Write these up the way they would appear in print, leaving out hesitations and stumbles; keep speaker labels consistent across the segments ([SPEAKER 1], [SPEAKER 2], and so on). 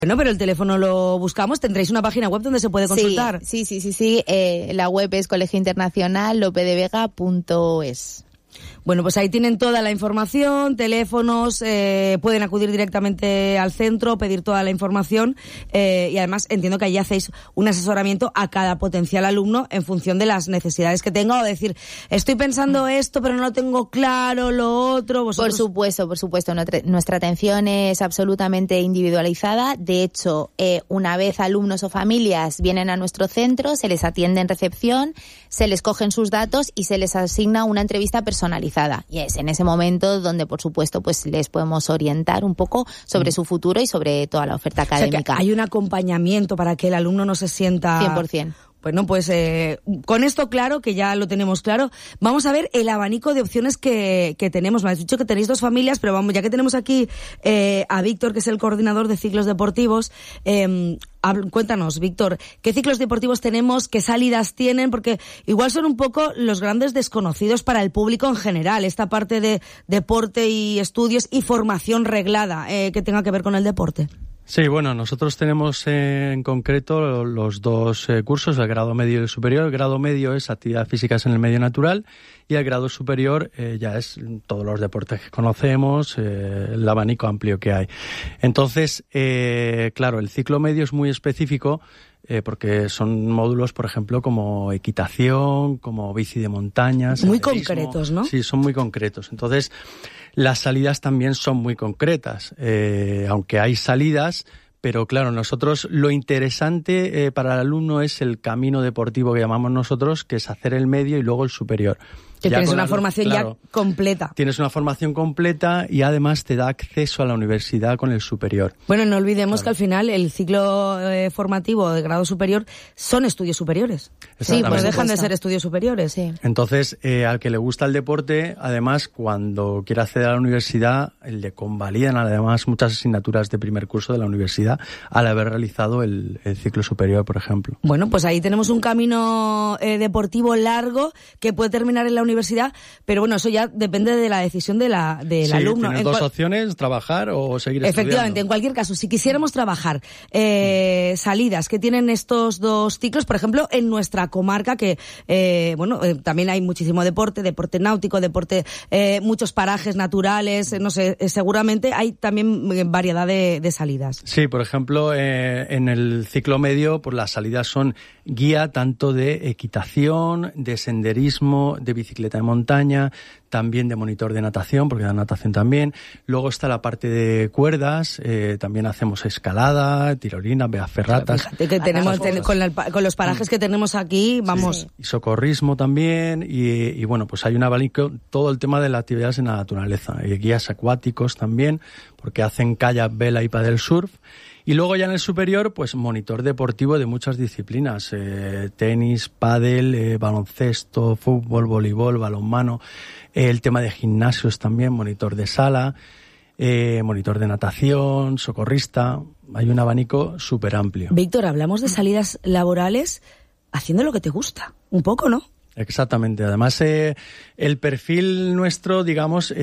[SPEAKER 1] Bueno, pero el teléfono lo buscamos. ¿Tendréis una página web donde se puede consultar?
[SPEAKER 2] Sí. La web es colegiointernacional.lopedevega.es.
[SPEAKER 1] Bueno, pues ahí tienen toda la información, teléfonos, pueden acudir directamente al centro, pedir toda la información y además entiendo que allí hacéis un asesoramiento a cada potencial alumno en función de las necesidades que tenga, o decir, estoy pensando esto pero no lo tengo claro, lo otro. ¿Vosotros?
[SPEAKER 2] Por supuesto. Nuestra atención es absolutamente individualizada. De hecho, una vez alumnos o familias vienen a nuestro centro, se les atiende en recepción, se les cogen sus datos y se les asigna una entrevista personalizada. Y es en ese momento donde, por supuesto, pues les podemos orientar un poco sobre su futuro y sobre toda la oferta académica.
[SPEAKER 1] O sea, que hay un acompañamiento para que el alumno no se sienta...
[SPEAKER 2] 100%.
[SPEAKER 1] Bueno, pues con esto claro, que ya lo tenemos claro, vamos a ver el abanico de opciones que tenemos. Me has dicho que tenéis 2 familias, pero vamos, ya que tenemos aquí a Víctor, que es el coordinador de ciclos deportivos, cuéntanos, Víctor, ¿qué ciclos deportivos tenemos? ¿Qué salidas tienen? Porque igual son un poco los grandes desconocidos para el público en general, esta parte de deporte y estudios y formación reglada que tenga que ver con el deporte.
[SPEAKER 3] Sí, bueno, nosotros tenemos en concreto los 2 cursos, el grado medio y el superior. El grado medio es actividades físicas en el medio natural y el grado superior ya es todos los deportes que conocemos, el abanico amplio que hay. Entonces, claro, el ciclo medio es muy específico porque son módulos, por ejemplo, como equitación, como bici de montaña.
[SPEAKER 1] Muy concretos, ¿no?
[SPEAKER 3] Sí, son muy concretos. Entonces, las salidas también son muy concretas, aunque hay salidas, pero claro, nosotros lo interesante para el alumno es el camino deportivo que llamamos nosotros, que es hacer el medio y luego el superior.
[SPEAKER 1] Que tienes una formación ya completa.
[SPEAKER 3] Tienes una formación completa y además te da acceso a la universidad con el superior.
[SPEAKER 1] Bueno, no olvidemos que al final el ciclo formativo de grado superior son estudios superiores. Sí, pues dejan de ser estudios superiores. Sí.
[SPEAKER 3] Entonces, al que le gusta el deporte, además, cuando quiere acceder a la universidad, le convalidan además muchas asignaturas de primer curso de la universidad al haber realizado el ciclo superior, por ejemplo.
[SPEAKER 1] Bueno, pues ahí tenemos un camino deportivo largo que puede terminar en la universidad, pero bueno, eso ya depende de la decisión del alumno.
[SPEAKER 3] Tienes 2 opciones, trabajar o seguir
[SPEAKER 1] Efectivamente,
[SPEAKER 3] estudiando.
[SPEAKER 1] en cualquier caso, si quisiéramos trabajar salidas que tienen estos 2 ciclos, por ejemplo, en nuestra comarca, que también hay muchísimo deporte náutico, muchos parajes naturales, no sé, seguramente hay también variedad de salidas.
[SPEAKER 3] Sí, por ejemplo, en el ciclo medio, pues las salidas son guía tanto de equitación, de senderismo, de bicicleta de montaña, también de monitor de natación, porque da natación también. Luego está la parte de cuerdas, también hacemos escalada, tirolina, ferratas.
[SPEAKER 1] Fíjate que tenemos, con los parajes que tenemos aquí, vamos.
[SPEAKER 3] Sí. Y socorrismo también, y bueno, pues hay un abanico, todo el tema de las actividades en la naturaleza, y guías acuáticos también, porque hacen kayak, vela y paddle surf. Y luego ya en el superior, pues monitor deportivo de muchas disciplinas, tenis, pádel, baloncesto, fútbol, voleibol, balonmano, el tema de gimnasios también, monitor de sala, monitor de natación, socorrista. Hay un abanico súper amplio.
[SPEAKER 1] Víctor, hablamos de salidas laborales haciendo lo que te gusta, un poco, ¿no?
[SPEAKER 3] Exactamente. Además, el perfil nuestro, digamos,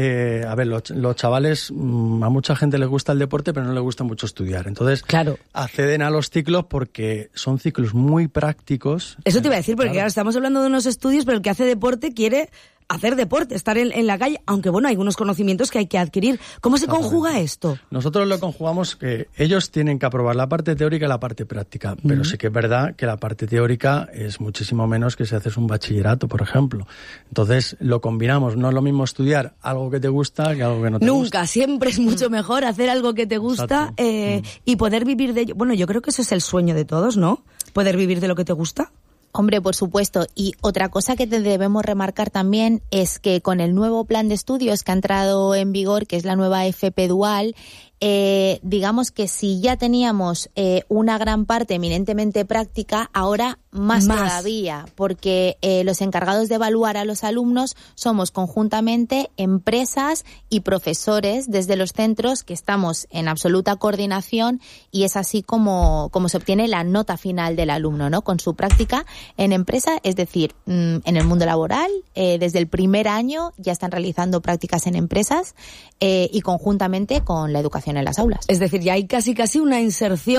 [SPEAKER 3] los chavales, a mucha gente les gusta el deporte, pero no les gusta mucho estudiar. Entonces,
[SPEAKER 1] claro,
[SPEAKER 3] acceden a los ciclos porque son ciclos muy prácticos.
[SPEAKER 1] Eso te iba a decir, porque claro, estamos hablando de unos estudios, pero el que hace deporte quiere hacer deporte, estar en la calle, aunque bueno, hay algunos conocimientos que hay que adquirir. ¿Cómo se conjuga esto?
[SPEAKER 3] Nosotros lo conjugamos que ellos tienen que aprobar la parte teórica y la parte práctica, pero sí que es verdad que la parte teórica es muchísimo menos que si haces un bachillerato, por ejemplo. Entonces, lo combinamos. No es lo mismo estudiar algo que te gusta que algo que no te gusta.
[SPEAKER 1] Nunca, siempre es mucho mejor hacer algo que te gusta y poder vivir de ello. Bueno, yo creo que ese es el sueño de todos, ¿no? Poder vivir de lo que te gusta.
[SPEAKER 2] Hombre, por supuesto. Y otra cosa que debemos remarcar también es que con el nuevo plan de estudios que ha entrado en vigor, que es la nueva FP Dual, digamos que si ya teníamos una gran parte eminentemente práctica, ahora más todavía, porque los encargados de evaluar a los alumnos somos conjuntamente empresas y profesores desde los centros, que estamos en absoluta coordinación, y es así como se obtiene la nota final del alumno, ¿no? Con su práctica en empresa, es decir, en el mundo laboral, desde el primer año ya están realizando prácticas en empresas y conjuntamente con la educación en las aulas.
[SPEAKER 1] Es decir, ya hay casi una inserción